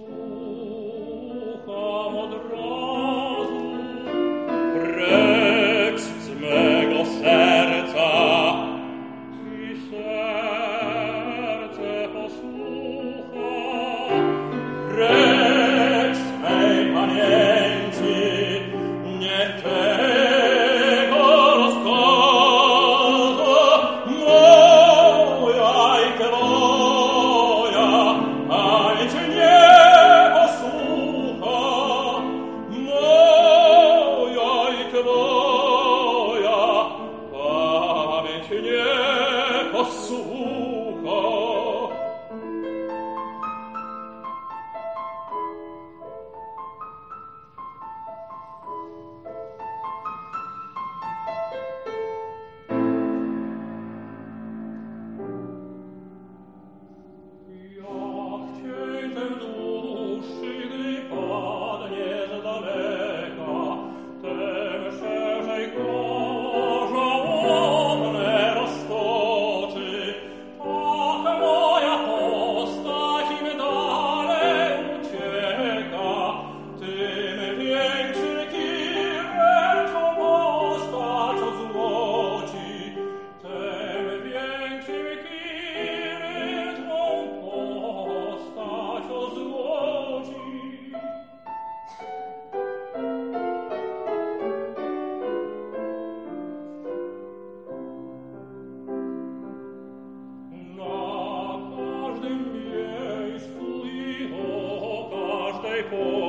posłucham od razu. Precz z mego serca, i serce posłucha. Precz z mej pamięci, niech tego rozkazu moja i twoja pamięć nie posłucha. Moja i twoja pamięć nie posłucha. Jak cień ten dłuższy, gdy padnie z daleka, tem szerzej koło żałobne roztoczy. Ach, moja postać im dalej ucieka, tym większym kirem twą postać ozłoci. Tem większym kirem twą postać ozłoci. Na każdym miejscu i o każdej porze